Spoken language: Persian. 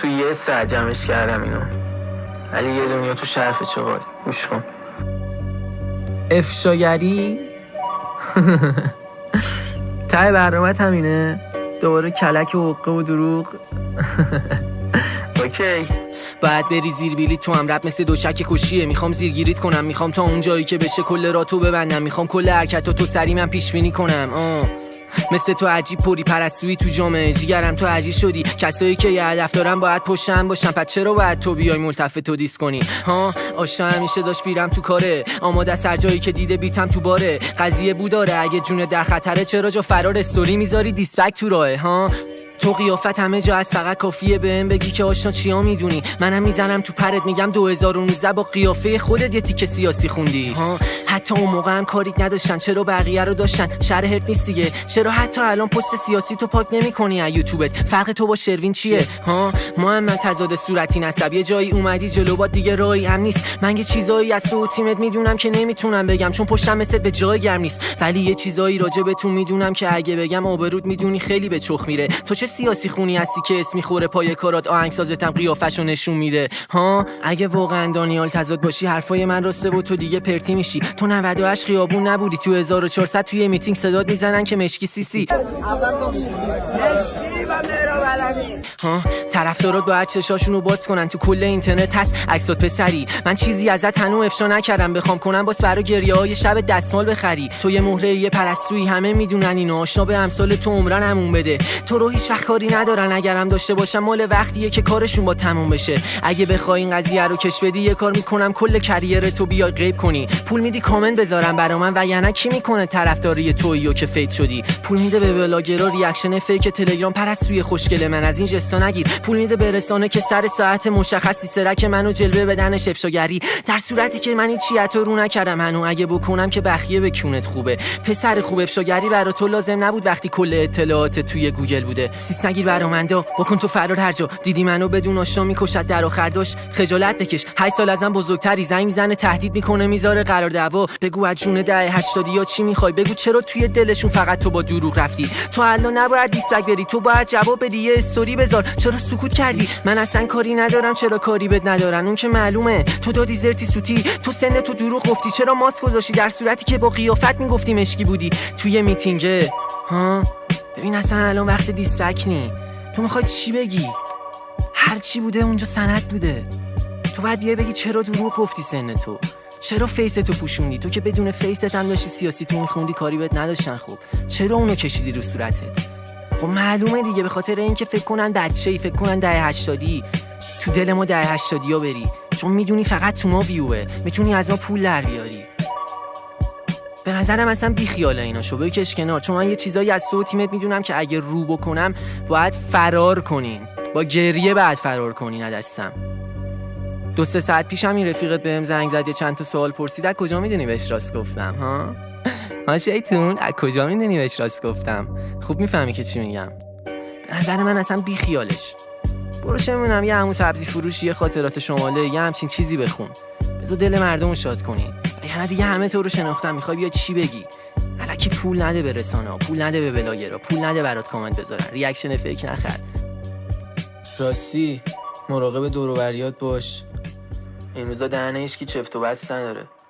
تو یه ساعت جمعش کردم اینو، ولی یه دنیا تو شرف چغال. گوش کن. افشاگری ته برنامه‌ت همینه؟ دوباره کلک و حقه و دروغ. اوکی. باید بری زیر بلیط تو هم رپ مثل دوشک کشیه. میخوام زیرگیریت کنم، میخوام تا اون جایی که بشه کل راتو ببندم، میخوام کل حرکتاتو سری من پیش بینی کنم. مثل تو عجیب پری پرستویی تو جامعه جیگرم تو عجیب شدی. کسایی که یه هدف دارن باید پشتم باشن، پس چرا باید تو بیای ملتفت و دیس کنی؟ آشنا همیشه داشت بیرم تو کاره، آماده است هر جایی که دیده بیتم تو باره. قضیه بوداره اگه جون در خطره، چرا جا فرار استوری میذاری دیسپک تو راهه؟ تو قیافت همه جا هست، فقط کافیه بهم بگی که آشنا چیا میدونی. منم میزنم تو پرت میگم 2019 با قیافه خودت یه تیکه سیاسی خوندی. حتی اون موقع هم کاریت نداشتن، چرا بقیه رو داشتن؟ شرحت نیست دیگه. چرا حتی الان پست سیاسی تو پاک نمی‌کنی از یوتیوبت؟ فرق تو با شروین چیه؟ محمد تضاد صورتی نسب، یه جایی اومدی جلو با دیگه راهی هم نیست. من یه چیزایی از تو تیمت میدونم که نمیتونم بگم، چون پشتم مثل به جای گرم نیست. ولی یه چیزایی راجع به تو میدونم که اگه بگم آبرود میدونی خیلی به چخ میره. تو چه سیاسی خونی هستی که اسمی خوره پای کارات، آهنگسازتم قیافشو نشون میده. اگه واقعا دانیال تضاد باشی حرفای من راسته و تو دیگه پرتی میشی. تو 98 خیابون نبودی، تو 1400 توی میتینگ صدات میزنن که مشکی سیسی. طرفدارات باید چشاشونو باز کنن، تو کل اینترنت هست عکسات پسری. من چیزی ازت هنوز افشا نکردم، بخوام کنم باز برای گریه‌های شب دستمال بخری. تو یه مهره یه پرستویی، همه میدونن اینو. آشنا به امثال تو عمرن همون بده. تو رو هیچ وقت کاری ندارن، اگرم داشته باشم مال وقتیه که کارشون با تموم بشه. اگه بخوای این قضیه رو کش بدی، یه کار میکنم کل کریر تو بیای غیب کنی. پول میدی کامنت بذارم برا من، وگرنه کی میکنه طرفداری توییو که فیت شدی؟ پول میده به بلاگرا ریاکشن فیک تلگرام پرستوی خوشگل من، از این جستا نگیر. پول میده به رسانه که سر ساعت مشخصی سرک منو جلوه بدنش افشاگری، در صورتی که من هیچ چیتو رو نکردم هنو. اگه بکنم که بخیه به کونت خوبه. پسر خوب افشاگری برا تو لازم نبود وقتی کل اطلاعات توی گوگل بوده. سیس نگیر برامندا، بکن تو فرار هر جا دیدی منو بدون آشنا میکشد در آخر داشت. خجالت بکش، 8 سال ازم بزرگتری، زنگ میزنه تهدید میکنه میذاره قرار دعوا. بگو از جون 80 یا چی میخوای بگو، چرا توی دلشون فقط تو با دروغ رفتی؟ تو الان نباید دیسلایک بری، تو باید جواب بدی، یه استوری بذار. چرا سکوت کردی؟ من اصلا کاری ندارم، چرا کاری بد ندارن؟ اون که معلومه تو دادی زرتی سوتی، تو سن تو دروغ گفتی. چرا ماسک گذاشتی در صورتی که با قیافت میگفتی مشکی بودی توی میتینگه؟ ببین اصلا الان وقت دیسلایک نی. تو میخوای چی بگی؟ هر چی بوده اونجا سند بوده. تو باید بیای بگی چرا دروغ گفتی سن تو، چرا فیستو پوشوندی. تو که بدون فیست هم داشتی سیاسی تو میخوندی، کاری بهت نداشتن. خب چرا اونو کشیدی رو صورتت؟ خب معلومه دیگه، به خاطر اینکه فکر کنن بچه‌ای، فکر کنن 80 تو دل ما 80 بری، چون میدونی فقط تو ما ویوه، میتونی از ما پول در بیاری. به نظرم اصلا بی خیاله ایناشو بکش کنار، چون من یه چیزایی از تو تیمت میدونم که اگه رو بکنم باید فرار کنین، با گریه بعد فرار کنین از دستم. 2-3 ساعت پیشم این رفیقت بهم زنگ زد، یه چند تا سوال پرسید. از کجا میدونی بهش راست گفتم؟ ها شیطون، از کجا میدونی بهش راست گفتم؟ خوب میفهمی که چی میگم. به نظر من اصلا بی خیالش. برو چه میدونم یه عمو سبزی فروشی، یه خاطرات شماله، یه همچین چیزی بخون، بذار دل مردمو شاد کنی. یعنی دیگه همه تو رو شناختن، میخوای بیا چی بگی؟ الکی پول نده به رسانه‌ها، پول نده به بلاگرها، پول نده برات کامنت بذارن، ریاکشن فیک نخر. راستی مراقب دور و بریات باش. این روزا دهنه هیچ کی چفت و بس نداره.